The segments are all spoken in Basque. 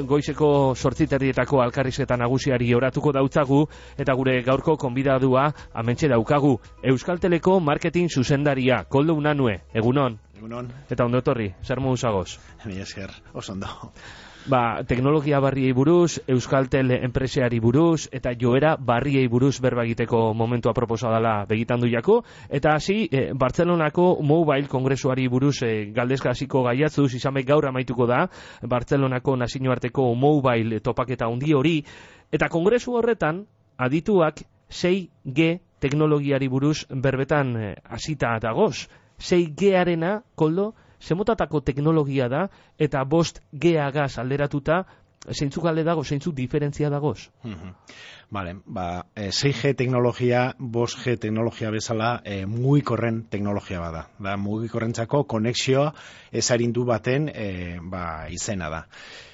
goizeko 8:30 alkarrizketa nagusiari oratuko dautzagu, eta gure gaurko konbidadua amentxe daukagu. Euskalteleko marketing zuzendaria, Koldo Unanue, egunon. Egunon. Eta ondo etorri, zer moduz zagoz? Mila esker, oso ondo. Teknologia barriei buruz, Euskaltel enpreseari buruz, eta joera barriei buruz berba egiteko momentua proposa dela begitan duiako, eta hasi, Bartzelonako Mobile Kongresuari buruz galdezka hasiko gaiatzuz, izan bai gaur amaituko da, Bartzelonako nazioarteko Mobile topaketa handi hori, eta kongresu horretan, adituak 6G teknologiari buruz berbetan hasita dagoz. 6G-arena, Koldo, zemotatako teknologia da, eta 5G-agaz alderatuta, zeintzuk alde dago, zeintzuk diferentzia dagoz? Vale, 6G teknologia, 5G teknologia bezala, mugikorren teknologia bada. Da, mugikorrentzako konexioa ezarindu baten izena da.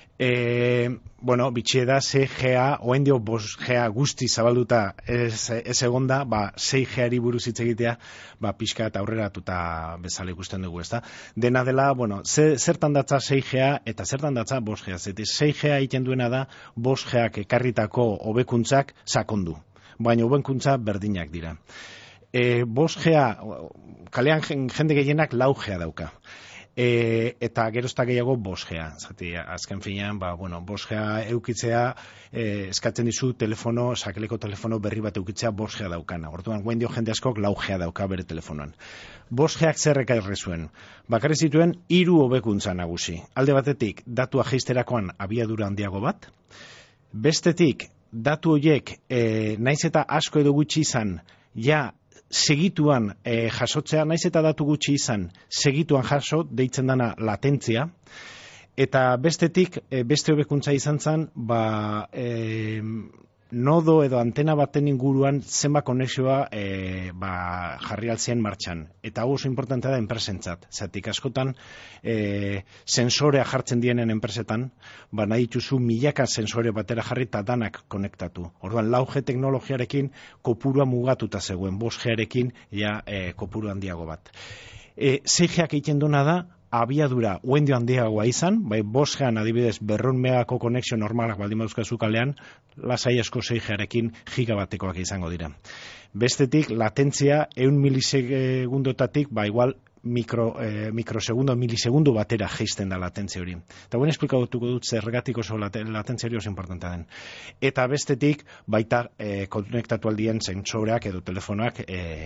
Bitxie da 6Ga, oendio 5Ga guzti zabalduta ez egonda, 6Gari buruz hitz egitea, pixka eta aurreratuta bezala ikusten dugu, ezta? Dena dela, zertan datza 6Ga eta zertan datza 5Ga. 6Ga egiten duena da, 5Gak ekarritako hobekuntzak sakondu, baina hobekuntza berdinak dira. 5Ga, kalean jende gehienak 4Ga dauka. Eta gerozta gehiago 5Ga. Zati, azken finean, 5Ga eukitzea eskatzen dizu sakeleko telefono berri bat eukitzea 5Ga daukana. Orduan, guen dio jende askok 4Ga dauka bere telefonoan. 5Gak zer ekarri zuen? Bakarri zituen 3 hobekuntza nagusi. Alde batetik, datua jeisterakoan abiadura handiago bat. Bestetik, datu horiek, naiz eta asko edo gutxi izan, segituan jasotzea, naiz eta datu gutxi izan, segituan jaso, deitzen dana latentzia, eta bestetik, beste hobekuntza izan zen, nodo edo antena baten inguruan zenba konexioa jarri altzien martxan. Eta hau oso importantea da enpresentzat. Zatik askotan, sensorea jartzen dienen enpresetan, nahi dituzu milaka sensore batera jarri eta danak konektatu. Orduan, 4G teknologiarekin kopurua mugatuta zegoen, 5G-arekin kopuru handiago bat. 6G-ak egiten duna da, abiadura uendio handiagoa izan, 5G-an adibidez 200 megako konexio normalak baldin baduzkazu kalean, lasai asko 6G-arekin gigabatekoak izango dira. Bestetik, latentzia 100 milisegundotatik, igual mikrosegundo, milisegundu batera geisten da latentzia hori. Eta guen esplikatuko dut zergatik oso latentzia hori oso importanta den. Eta bestetik, baita konektatu aldien sentsoreak edo telefonoak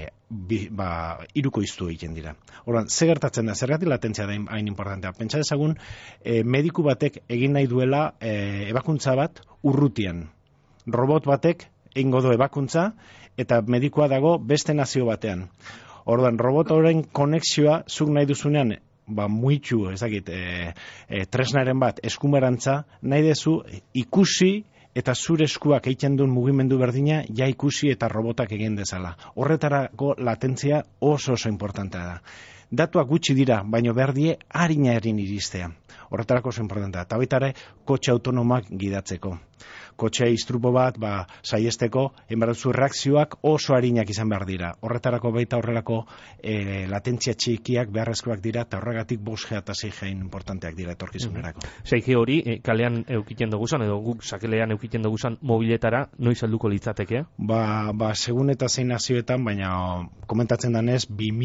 iruko iztu egiten dira. Orduan, ze gertatzen da, zergatik latentzia da hain importantea? Pentsa dezagun, mediku batek egin nahi duela ebakuntza bat urrutian. Robot batek egingo du ebakuntza eta medikua dago beste nazio batean. Orduan, robot horren konexioa zuk nahi duzunean, muitxu, tresnaren bat eskumerantza, nahi dezu ikusi eta zure eskuak egiten duen mugimendu berdina ikusi eta robotak egin dezala. Horretarako latentzia oso importantea da. Datuak gutxi dira, baina behar die harina erin iristea. Horretarako oso importantea. Eta baita ere, kotxe autonomak gidatzeko. Kotxe istrupo bat, saiesteko, enbaratzu reakzioak oso harinak izan behar dira. Horretarako baita horrelako latentzia txikiak beharrezkoak dira, eta horregatik 5G eta 6G importanteak dira etorkizunerako. 6G hori, kalean eukiten duguzan, edo guk sakelean eukiten duguzan mobiletara, noiz helduko litzateke? Segun eta zein nazioetan, baina komentatzen danez,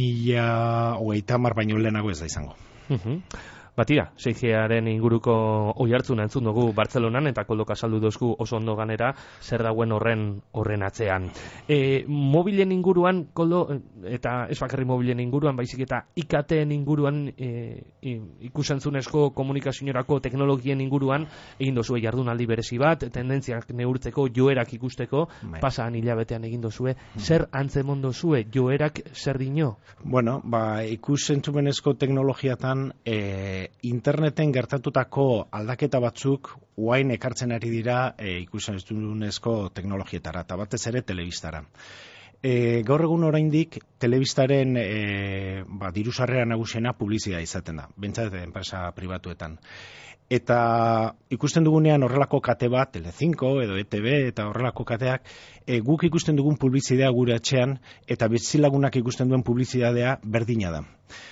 2030 baino lehenago ez da izango. Batira, 6G-aren inguruko oihartzuna entzun dugu Bartzelonan, eta Koldo azaldu dozku oso ondo ganera zer dagoen horren atzean. Mobilen inguruan, Koldo, eta ez bakarri mobilen inguruan, baizik eta IKT-en inguruan, ikusentzunezko komunikazioarako teknologien inguruan, egin dozue jardunaldi berezi bat, tendentziak neurtzeko, joerak ikusteko, pasan hilabetean egin dozue, zer antzemon dozue, joerak zer dino? Ikusentzumenezko teknologiatan interneten gertatutako aldaketa batzuk uain ekartzen ari dira ikusentzunezko teknologietara, eta batez ere telebistara. Gaur egun oraindik telebistaren dirusarrera nagusiena publizitatea izaten da, behintzat enpresa pribatuetan. Eta ikusten dugunean horrelako kate bat, Telecinco edo ETV eta horrelako kateak, guk ikusten dugun publizitatea gure atxean eta bizilagunak ikusten duen publizitatea berdina da.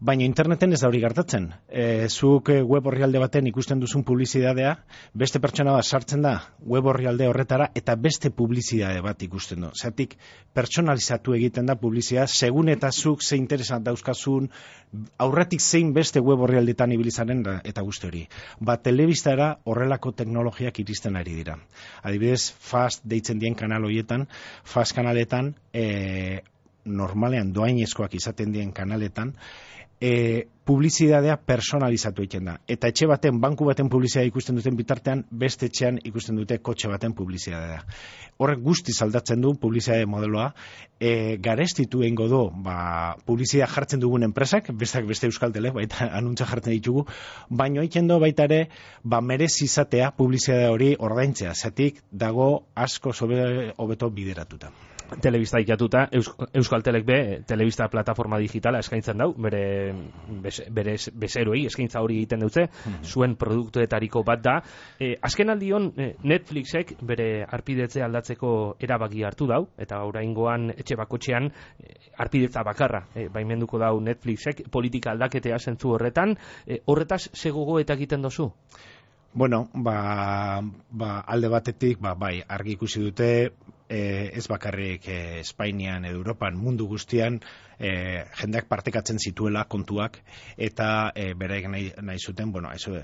Baina interneten ez da hori gertatzen. Zuk web orrialde baten ikusten duzun publizidadea, beste pertsona bat sartzen da web orrialde horretara eta beste publizidade bat ikusten du. Zergatik pertsonalizatu egiten da publizidad, segun eta zuk ze interesan dauzkazun, aurretik zein beste web orrialdetan ibilizaren eta guzti hori. Telebistara horrelako teknologiak iristen ari dira. Adibidez, FAST deitzen dien kanal horietan, FAST kanaletan, normalean doainezkoak izaten dien kanaletan, publizidadea personalizatu egiten da. Eta etxe baten, banku baten publizidadea ikusten duten bitartean, beste etxean ikusten dute kotxe baten publizidadea. Horrek guztiz aldatzen du publizidade modeloa, garestitu egingo du, publizidea jartzen dugun enpresak, beste Euskaltele, baita anuntza jartzen ditugu, baino egiten du baita ere, merez izatea publizidade hori ordaintzea, zatik dago asko hobeto bideratuta. Telebista ikatuta, Euskaltelek telebista plataforma digitala eskaintzen dau, bere bezeroei eskaintza hori egiten dutze, zuen produktuetariko bat da. Azken aldion Netflixek bere arpidetze aldatzeko erabaki hartu dau, eta oraingoan etxe bakotxean arpidetza bakarra baimenduko dau Netflixek politika aldaketea zentzu horretan, horretaz zegogo eta egiten dozu? Bueno, alde batetik, bai, argi ikusi dute, ez bakarrik Espainian edo Europan, mundu guztian, jendeak partekatzen zituela kontuak, eta beraik nahi zuten,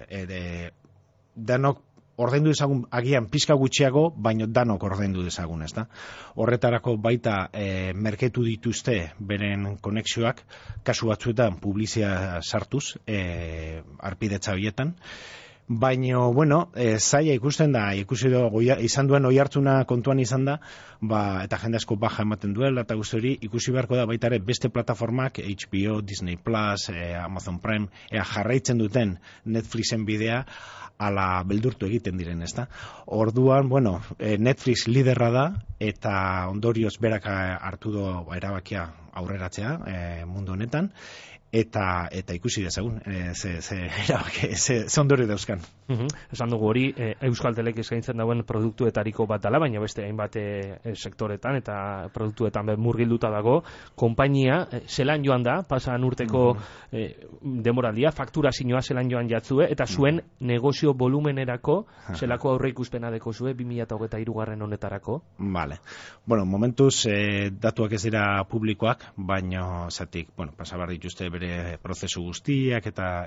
danok ordaindu dezagun, agian pixka gutxiago, baino danok ordaindu dezagun, ezta? Horretarako baita merketu dituzte beren konexioak, kasu batzuetan publizia sartuz, arpidetza horietan. Baina, zaila ikusten da, izan duen oihartzuna kontuan izan da, eta jende asko baja ematen duela, eta guzti hori, ikusi beharko da baita ere beste plataformak, HBO, Disney Plus, Amazon Prime, jarraitzen duten Netflixen bidea, ala beldurtu egiten diren, ezta? Orduan, Netflix liderra da, eta ondorioz berak hartu du erabakia aurreratzea mundu honetan, eta ikusi dezagun, ze ondorio dauzkan. Esan dugu hori, Euskaltelek eskaintzen dauen produktuetariko bat dela, baina beste hainbat sektoretan eta produktuetan murgilduta dago, konpainia zelan joan da, pasan urteko demoraldia, fakturazioa zelan joan jatzue, eta zuen negozio volumenerako, zelako aurreikuspena deko zue, 2023 honetarako? Vale. Momentuz, datuak ez dira publikoak, baina zatik, pasabar dituzte bere prozesu guztiak eta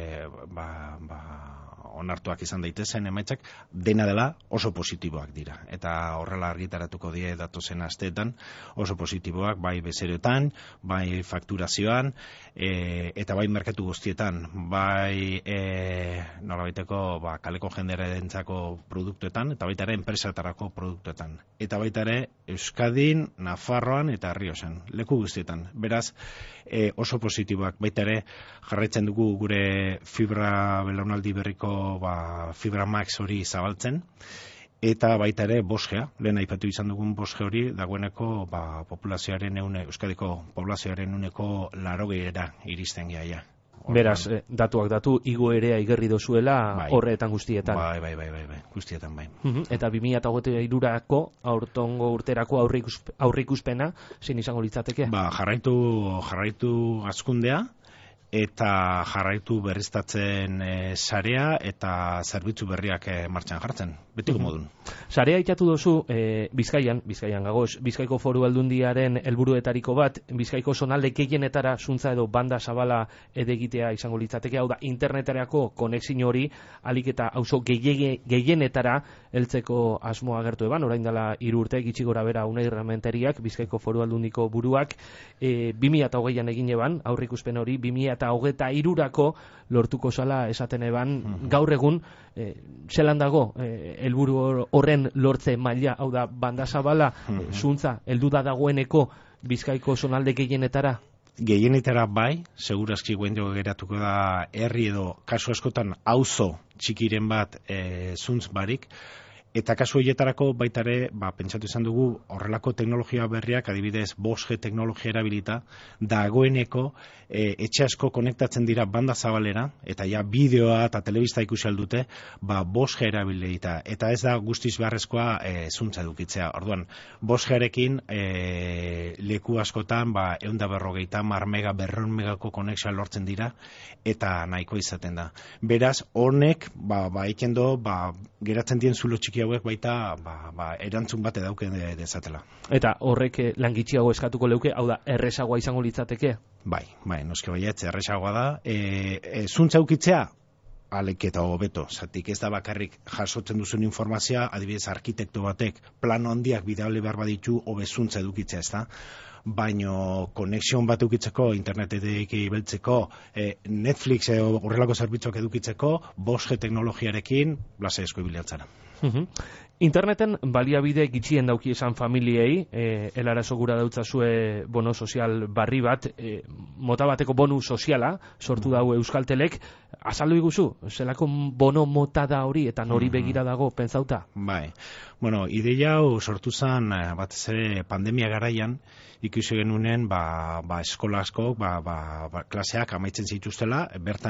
onartuak izan daitezen emaitzak, dena dela oso positiboak dira. Eta horrela argitaratuko die datozen asteetan oso positiboak, bai bezeroetan, bai fakturazioan, eta bai merkatu guztietan, bai nolabaiteko kaleko jendearentzako produktuetan, eta baita ere enpresatarako produktuetan. Eta baita ere Euskadin, Nafarroan eta Errioxan, leku guztietan. Beraz, oso positiboak, baita ere jarraitzen dugu gure fibra belaunaldi berriko Fibra Max hori zabaltzen, eta baita ere 5G, lehen aipatu izan dugun 5G hori, dagoeneko Euskadiko populazioaren 80% iristen gehiagia. Beraz, datuak datu, igoerea igerri dozuela horretan guztietan. Bai, guztietan bai. Eta 2023ko, aurtongo urterako aurreikuspena, zein izango litzateke? Jarraitu hazkundea, eta jarraitu berriztatzen sarea eta zerbitzu berriak martxan jartzen, betiko modun. Sarea itatu dozu Bizkaian gagoz, Bizkaiko Foru Aldundiaren helburuetariko bat, Bizkaiko zonalde gehienetara zuntza edo banda zabala edegitea izango litzateke, hau da, internetarako konexio hori, alik eta auzo gehienetara heltzeko asmoa agertu eban, orain dela 3 urte, gitxi gora bera Unai Rementeriak, Bizkaiko Foru Aldundiko buruak, 2020an egin eban, aurrikuspen hori, 2023rako lortuko zala esaten eban, gaur egun, zelan dago, helburu horren lortze maila, hau da, banda zabala, zuntza, heldu da dagoeneko Bizkaiko zonalde gehienetara? Gehienetara bai, segurazki guendio geratuko da herri edo kasu askotan auzo txikiren bat zuntz barik, Eta kasu horietarako baitare, pentsatu izan dugu horrelako teknologia berriak, adibidez 5G teknologia erabilita, dagoeneko etxe asko konektatzen dira banda zabalera, eta ja bideoa eta telebista ikusi aldute, 5G erabilita. Eta ez da guztiz beharrezkoa zuntza edukitzea. Orduan, 5G-arekin leku askotan 150 mega 200 megako konexioa lortzen dira, eta nahiko izaten da. Beraz, honek, egiten do, geratzen dien zulo txiki hauek baita erantzun bat edauken dezatela. Eta horrek lan gitxiago eskatuko leuke, hau da, erresagoa izango litzateke? Bai, noski baietz, erresagoa da. Zuntza eukitzea, alek eta hobeto, zatik ez da bakarrik jasotzen duzun informazioa, adibidez arkitekto batek plano handiak bidale behar baditu, hobe zuntza edukitzea, ez da? Baino konexion bat edukitzeko, internetetik ibeltzeko, Netflix horrelako zerbitzuak edukitzeko, 5G teknologiarekin, lasai esko ibiliatzara. Interneten baliabide gitxien dauki esan familiei, helarazo gura dautzazue bono sozial barri bat, mota bateko bonu soziala, sortu dau Euskaltelek, azaldu iguzu, zelako bono mota da hori, eta nori begira dago, pentsauta? Bai, ideia hau sortu zen, batez ere pandemia garaian, ikusi genunen, eskola askok, klaseak amaitzen zituztela,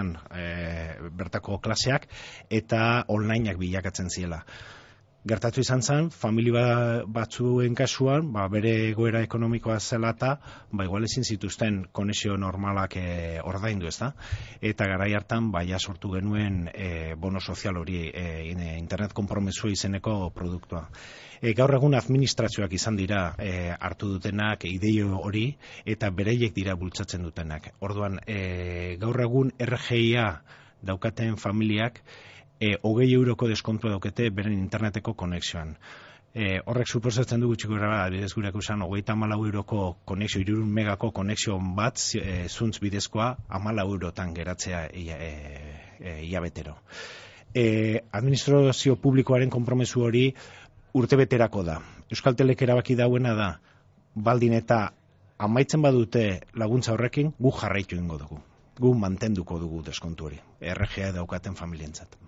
bertako klaseak, eta onlineak bilakatzen ziela. Gertatu izan zen, familia batzuen kasuan, bere egoera ekonomikoa zela eta, igual ezin zituzten konexio normalak ordaindu, ezta? Eta garai hartan, sortu genuen bono sozial hori, internet konpromesu izeneko produktua. Gaur egun administrazioak izan dira hartu dutenak ideio hori, eta bereiek dira bultzatzen dutenak. Orduan, gaur egun RGIa daukaten familiak, 20 euroko deskontua daukete beren interneteko konexioan. Horrek suposatzen du gutxiko gara, adibidez gureak usan, 34 euroko konexio, 300 megako konexio bat, zuntz bidezkoa, 14 eurotan geratzea hilabetero. Administrazio publikoaren konpromesu hori urtebeterako da. Euskaltelek erabaki dauena da, baldin eta amaitzen badute laguntza horrekin, gu jarraitu ingo dugu. Gu mantenduko dugu deskontu hori. RGA daukaten familientzat.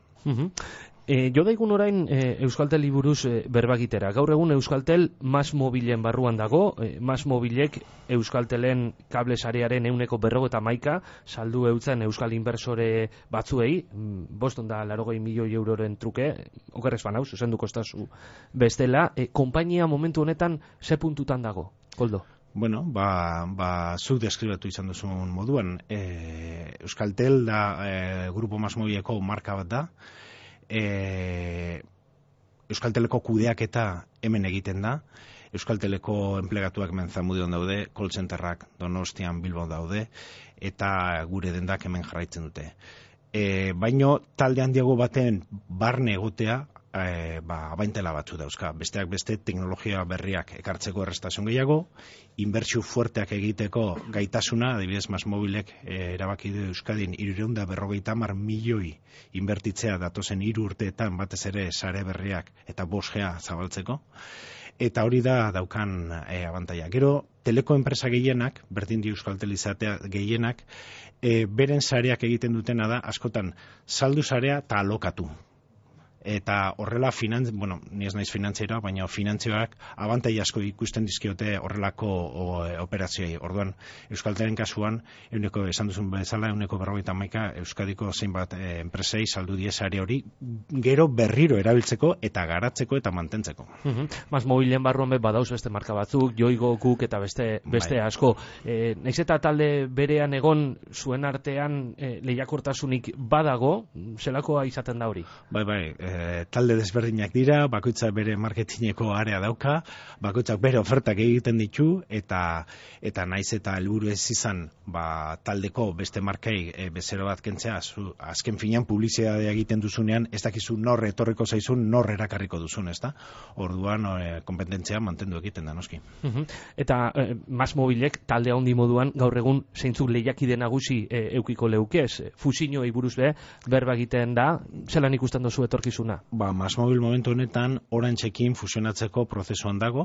Jo daigun orain Euskaltel buruz berbagitera. Gaur egun Euskaltel Mas Mobilen barruan dago, Mas Mobilek Euskaltelen kable sarearen 151 saldu eutzen Euskal inversore batzuei, 580 milioi euroren truke, okerrez banau, zuzenduko estazu bestela, konpainia momentu honetan ze puntutan dago, Koldo? Bueno, zuk deskribatu izan duzun moduan, Euskaltel da Grupo Mas Mobileko marka bat da, Euskalteleko kudeaketa hemen egiten da, Euskalteleko enplegatuak hemen Zamudion daude, call centerrak Donostian, Bilbon daude, eta gure dendak hemen jarraitzen dute. Baino talde handiago baten barne egotea, abaintela batzu dauzka. Besteak beste teknologia berriak ekartzeko errestasun gehiago, inbertsio fuerteak egiteko gaitasuna, adibidez Mas Mobilek erabaki du Euskadin 350 milioi inbertitzea datozen 3 urteetan batez ere sare berriak eta 5G zabaltzeko. Eta hori da daukan abantaila. Gero, teleko enpresa gehienak, berdin di Euskaltel izatea gehienak, beren sareak egiten dutena da, askotan, saldu sarea eta alokatu. Eta horrela, ni ez naiz finantzieroa, baina finantzioak abantaila asko ikusten dizkiote horrelako operazioei. Orduan, Euskaltelen kasuan, esan duzun bezala, 151 Euskadiko zeinbat enpresei saldu die sare hori, gero berriro erabiltzeko eta garatzeko eta mantentzeko. Mas Mobilen barruan badauz beste marka batzuk, Yoigo, Guk eta beste asko. Naiz eta talde berean egon zuen artean lehiakortasunik badago, zelakoa izaten da hori? Bai, talde desberdinak dira, bakoitzak bere marketingeko area dauka, bakoitzak bere ofertak egiten ditu, eta naiz eta helburu ez izan taldeko beste markei bezero bat kentzea, azken finean publizitatea egiten duzunean, ez dakizu nor etorriko zaizun, nor erakarriko duzun, ezta? Orduan, kompetentzia mantendu egiten da, noski. Eta Mas Mobilek talde handi moduan, gaur egun zeintzuk lehiakide nagusi eukiko leukez, fusiñoei buruz berba egiten da, zelan ikusten duzu etorkizuna? Mas Mobil momentu honetan Orangeekin fusionatzeko prozesuan dago.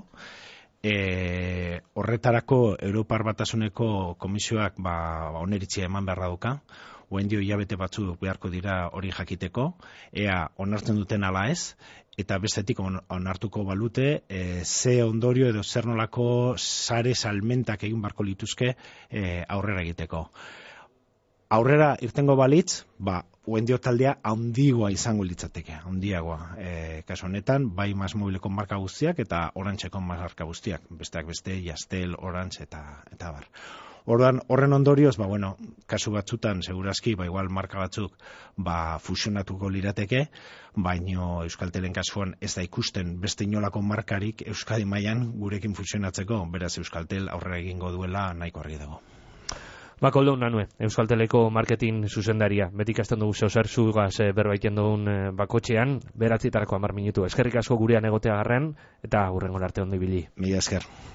Horretarako Europar Batasuneko komisioak oniritzia eman beharra dauka. Oendio hilabete batzuk beharko dira hori jakiteko, ea onartzen duten ala ez, eta bestetik onartuko balute ze ondorio edo zer nolako sare salmentak egin barko lituzke aurrera egiteko. Aurrera irtengo balitz, Wendio taldea handigoa izango litzateke, handiagoa. Kasu honetan, bai MásMóvileko marka guztiak eta Orantxeko marka guztiak, besteak beste, Yastel, Orange eta bar. Orduan, horren ondorioz, kasu batzutan, segurazki, igual marka batzuk, fusionatuko lirateke, baino Euskaltelen kasuan ez da ikusten beste inolako markarik Euskadi mailan gurekin fusionatzeko, beraz Euskaltel aurrera egingo duela nahiko argi dago. Koldo Unanue, Euskalteleko marketing zuzendaria, beti ikasten dugu zer zugaz berbaiten dugun bakotxean, 9:10 minutu. Eskerrik asko gurean egotea garren, eta hurrengo arte ondo ibili. Mila esker.